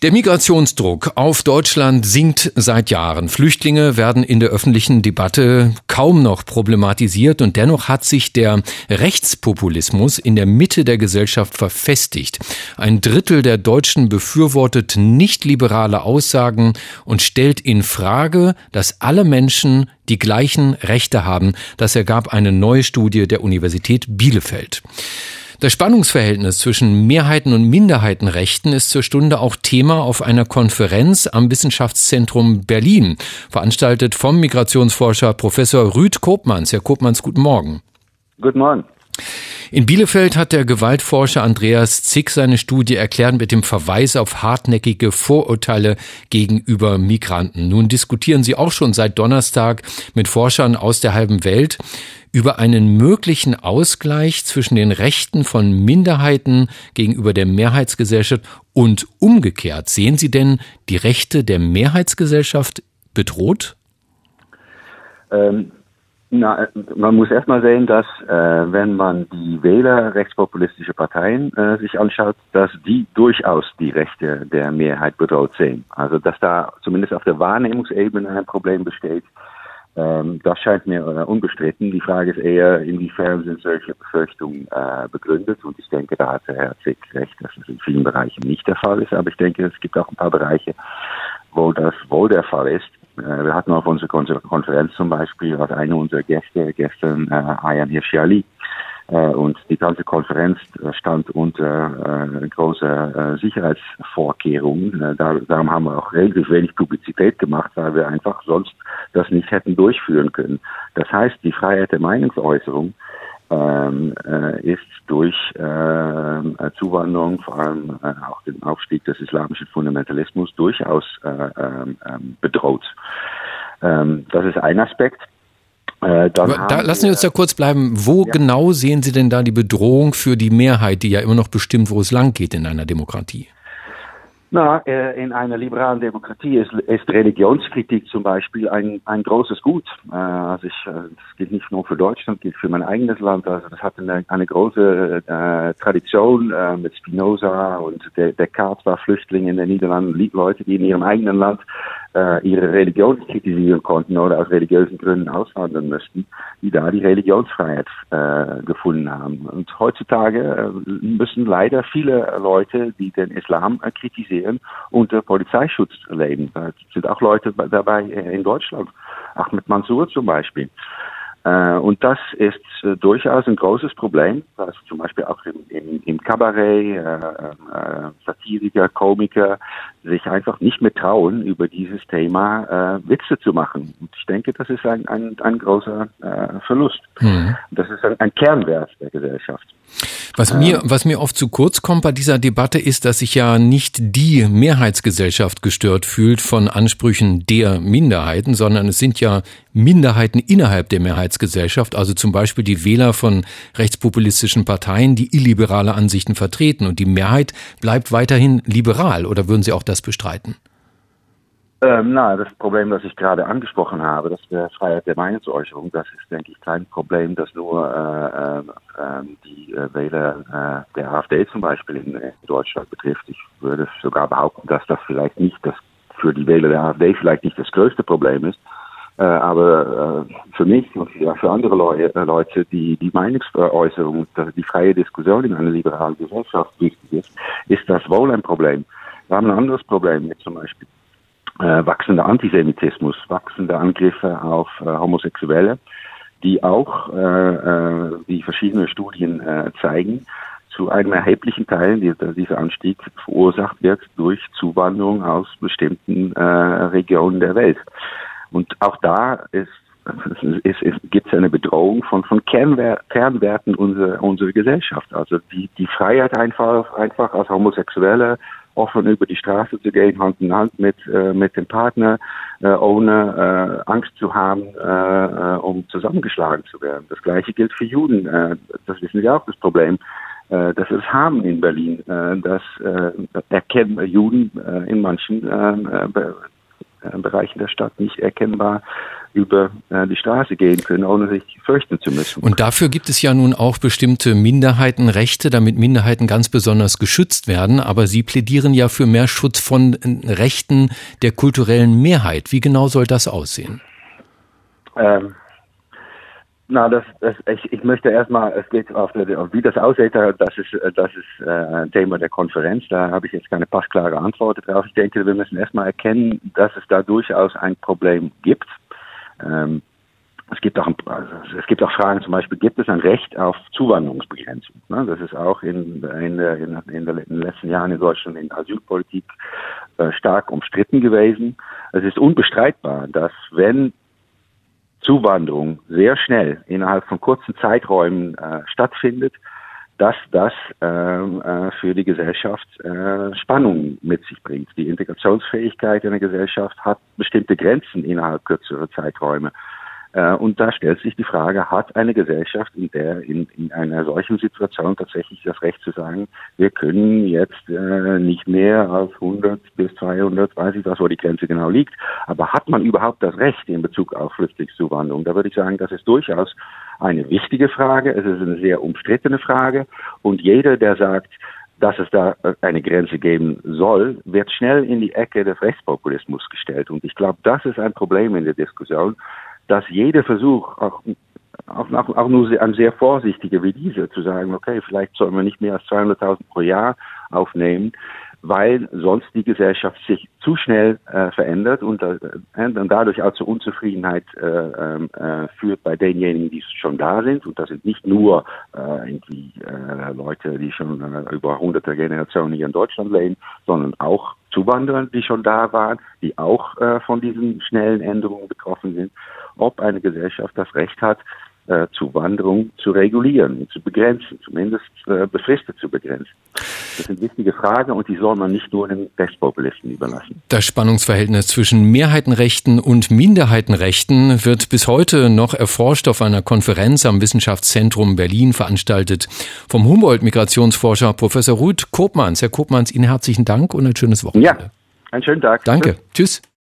Der Migrationsdruck auf Deutschland sinkt seit Jahren. Flüchtlinge werden in der öffentlichen Debatte kaum noch problematisiert und dennoch hat sich der Rechtspopulismus in der Mitte der Gesellschaft verfestigt. Ein Drittel der Deutschen befürwortet nicht liberale Aussagen und stellt in Frage, dass alle Menschen die gleichen Rechte haben. Das ergab eine neue Studie der Universität Bielefeld. Das Spannungsverhältnis zwischen Mehrheiten- und Minderheitenrechten ist zur Stunde auch Thema auf einer Konferenz am Wissenschaftszentrum Berlin, veranstaltet vom Migrationsforscher Professor Ruud Koopmans. Herr Koopmans, guten Morgen. Guten Morgen. In Bielefeld hat der Gewaltforscher Andreas Zick seine Studie erklärt mit dem Verweis auf hartnäckige Vorurteile gegenüber Migranten. Nun diskutieren Sie auch schon seit Donnerstag mit Forschern aus der halben Welt über einen möglichen Ausgleich zwischen den Rechten von Minderheiten gegenüber der Mehrheitsgesellschaft und umgekehrt. Sehen Sie denn die Rechte der Mehrheitsgesellschaft bedroht? Man muss erstmal sehen, dass wenn man die Wähler rechtspopulistische Parteien sich anschaut, dass die durchaus die Rechte der Mehrheit bedroht sehen. Also dass da zumindest auf der Wahrnehmungsebene ein Problem besteht, das scheint mir unbestritten. Die Frage ist eher, inwiefern sind solche Befürchtungen begründet. Und ich denke, da hat der Herr Zick recht, dass das in vielen Bereichen nicht der Fall ist. Aber ich denke, es gibt auch ein paar Bereiche, wo das wohl der Fall ist. Wir hatten auf unserer Konferenz zum Beispiel als eine unserer Gäste gestern Ayaan Hirsi Ali. Und die ganze Konferenz stand unter großer Sicherheitsvorkehrungen. Darum haben wir auch relativ wenig Publizität gemacht, weil wir einfach sonst das nicht hätten durchführen können. Das heißt, die Freiheit der Meinungsäußerung ist durch Zuwanderung, vor allem auch den Aufstieg des islamischen Fundamentalismus, durchaus bedroht. Das ist ein Aspekt. Lassen Sie uns da kurz bleiben. Wo genau sehen Sie denn da die Bedrohung für die Mehrheit, die ja immer noch bestimmt, wo es lang geht in einer Demokratie? In einer liberalen Demokratie ist Religionskritik zum Beispiel ein großes Gut. Das gilt nicht nur für Deutschland, gilt für mein eigenes Land. Also das hat eine große Tradition mit Spinoza und Descartes war Flüchtling in den Niederlanden, Leute, die in ihrem eigenen Land ihre Religion kritisieren konnten oder aus religiösen Gründen auswandern müssten, die da die Religionsfreiheit gefunden haben. Und heutzutage müssen leider viele Leute, die den Islam kritisieren, unter Polizeischutz leben. Da sind auch Leute dabei in Deutschland, Ahmed Mansour zum Beispiel. Und das ist durchaus ein großes Problem, dass zum Beispiel auch im Kabarett Satiriker, Komiker sich einfach nicht mehr trauen, über dieses Thema Witze zu machen. Und ich denke, das ist ein großer Verlust. Mhm. Das ist ein Kernwert der Gesellschaft. Was mir oft zu kurz kommt bei dieser Debatte ist, dass sich ja nicht die Mehrheitsgesellschaft gestört fühlt von Ansprüchen der Minderheiten, sondern es sind ja Minderheiten innerhalb der Mehrheitsgesellschaft, also zum Beispiel die Wähler von rechtspopulistischen Parteien, die illiberale Ansichten vertreten. Und die Mehrheit bleibt weiterhin liberal. Oder würden Sie auch das bestreiten? Das Problem, das ich gerade angesprochen habe, das der Freiheit der Meinungsäußerung, das ist, denke ich, kein Problem, das nur die Wähler der AfD zum Beispiel in Deutschland betrifft. Ich würde sogar behaupten, dass das vielleicht nicht für die Wähler der AfD vielleicht nicht das größte Problem ist. Aber für mich und für andere Leute, die Meinungsäußerung, die freie Diskussion in einer liberalen Gesellschaft wichtig ist das wohl ein Problem. Wir haben ein anderes Problem mit zum Beispiel wachsender Antisemitismus, wachsende Angriffe auf Homosexuelle, die auch, wie verschiedene Studien zeigen, zu einem erheblichen Teil dieser Anstieg verursacht wird durch Zuwanderung aus bestimmten Regionen der Welt. Und auch da gibt es eine Bedrohung von Kernwerten unserer Gesellschaft. Also die Freiheit einfach als Homosexuelle offen über die Straße zu gehen, Hand in Hand mit dem Partner, ohne Angst zu haben, um zusammengeschlagen zu werden. Das Gleiche gilt für Juden. Das wissen Sie auch, das Problem, dass wir es haben in Berlin. Das erkennen Juden in manchen Bereichen der Stadt nicht erkennbar über die Straße gehen können, ohne sich fürchten zu müssen. Und dafür gibt es ja nun auch bestimmte Minderheitenrechte, damit Minderheiten ganz besonders geschützt werden. Aber Sie plädieren ja für mehr Schutz von Rechten der kulturellen Mehrheit. Wie genau soll das aussehen? Ich möchte erstmal, es geht auf wie das aussieht, das ist ein Thema der Konferenz, da habe ich jetzt keine passklare Antwort drauf. Ich denke, wir müssen erstmal erkennen, dass es da durchaus ein Problem gibt. Es gibt auch Fragen, zum Beispiel, gibt es ein Recht auf Zuwanderungsbegrenzung? Das ist auch in den letzten Jahren in Deutschland in der Asylpolitik stark umstritten gewesen. Es ist unbestreitbar, dass wenn Zuwanderung sehr schnell innerhalb von kurzen Zeiträumen stattfindet, dass das für die Gesellschaft Spannungen mit sich bringt. Die Integrationsfähigkeit einer Gesellschaft hat bestimmte Grenzen innerhalb kürzerer Zeiträume. Und da stellt sich die Frage, hat eine Gesellschaft in einer solchen Situation tatsächlich das Recht zu sagen, wir können jetzt nicht mehr als 100 bis 200, weiß ich was, wo die Grenze genau liegt, aber hat man überhaupt das Recht in Bezug auf Flüchtlingszuwanderung? Da würde ich sagen, das ist durchaus eine wichtige Frage, es ist eine sehr umstrittene Frage und jeder, der sagt, dass es da eine Grenze geben soll, wird schnell in die Ecke des Rechtspopulismus gestellt. Und ich glaube, das ist ein Problem in der Diskussion, dass jeder Versuch, auch nur ein sehr vorsichtiger wie dieser, zu sagen, okay, vielleicht sollen wir nicht mehr als 200.000 pro Jahr aufnehmen, weil sonst die Gesellschaft sich zu schnell verändert und dadurch auch zur Unzufriedenheit führt bei denjenigen, die schon da sind. Und das sind nicht nur Leute, die schon über hunderte Generationen hier in Deutschland leben, sondern auch Zuwanderer, die schon da waren, die auch von diesen schnellen Änderungen betroffen sind. Ob eine Gesellschaft das Recht hat, Zuwanderung zu regulieren und zu begrenzen, zumindest befristet zu begrenzen. Das sind wichtige Fragen und die soll man nicht nur den Rechtspopulisten überlassen. Das Spannungsverhältnis zwischen Mehrheitenrechten und Minderheitenrechten wird bis heute noch erforscht auf einer Konferenz am Wissenschaftszentrum Berlin, veranstaltet vom Humboldt-Migrationsforscher Professor Ruud Koopmans. Herr Koopmans, Ihnen herzlichen Dank und ein schönes Wochenende. Ja, einen schönen Tag. Danke. Tschüss.